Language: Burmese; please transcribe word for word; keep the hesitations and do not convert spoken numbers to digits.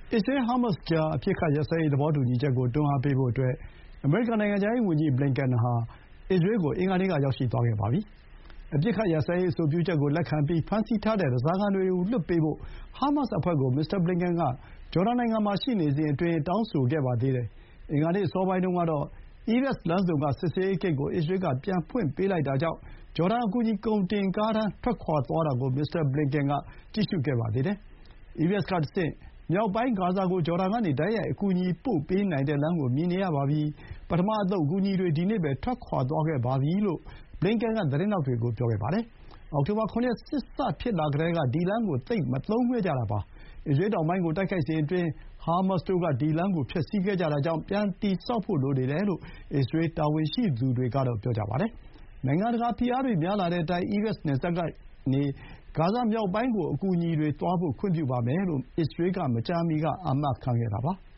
အစ္စရေး-ဟားမတ်စ်ကြား အပစ်အခတ်ရပ်စဲရေး သဘောတူညီချက်ကို တွန်းအားပေးဖို့အတွက် အမေရိကန် နိုင်ငံခြားရေးဝန်ကြီး ဘလင်ကန်ဟာ အစ္စရေးကို အင်္ဂါနေ့က ရောက်ရှိသွားခဲ့ပါပြီ။ အပစ်အခတ်ရပ်စဲရေး အဆိုပြုချက်ကို လက်ခံပြီး ဖမ်းဆီးထားတဲ့ ဓားစာခံတွေကို လွှတ်ပေးဖို့ ဟားမတ်စ်အဖွဲ့ကို မစ္စတာဘလင်ကန်က ဂျော်ဒန်နိုင်ငံမှာ ရှိနေစဥ်အတွင်း တောင်းဆိုခဲ့ပါသေးတယ်။ အင်္ဂါနေ့ အစောပိုင်းတုန်းကတော့ Erez လမ်းဆုံက စစ်ဆေးရေးဂိတ်ကို အစ္စရေးက ပြန်ဖွင့်ပေးလိုက်တာကြောင့် ဂျော်ဒန် အကူအညီ ကုန်တင်ကားတန်း ထွက်ခွါသွားတာကို မစ္စတာဘလင်ကန်က ကြည့်ရှုခဲ့ပါသေးတယ်။ Erez ကတဆင့် မြောက်ပိုင်းဂါဇာကို ဂျော်ဒန်ကနေ တိုက်ရိုက် အကူအညီပို့ပေးနိုင်တဲ့လမ်းကို မြင်နေရပါပြီ။ ပထမအသုတ် အကူအညီတွေ ဒီနေ့ပဲ ထွက်ခွါသွားခဲ့ပါပြီလို့ ဘလင်ကန်က သတင်းထောက်တွေကို ပြောခဲ့ပါတယ်။ အောက်တိုဘာ ၇ ရက် စစ်စဖြစ်လာကတည်းက ဒီလမ်းကို သိပ်မသုံးခဲ့ကြတာပါ။ အစ္စရေးတောင်ပိုင်းကို တိုက်ခိုက်စဥ်အတွင်း ဟားမတ်စ်တို့က ဒီလမ်းကို ဖျက်ဆီးခဲ့ကြတာကြောင့် ပြန်တည်ဆောက်ဖို့လိုနေတယ်လို့ အစ္စရေး တာဝန်ရှိသူတွေကတော့ ပြောပါတယ်။ နိုင်ငံတကာ ဖိအားတွေများလာတဲ့အတိုင်း Erez နယ်စပ်ကနေ ဂါဇာမြောက်ပိုင်းကို အကူအညီတွေသွားဖို့ ခွင့်ပြုပါမယ်လို့ အစ္စရေးက မကြာမီက အာမခံခဲ့တာပါ။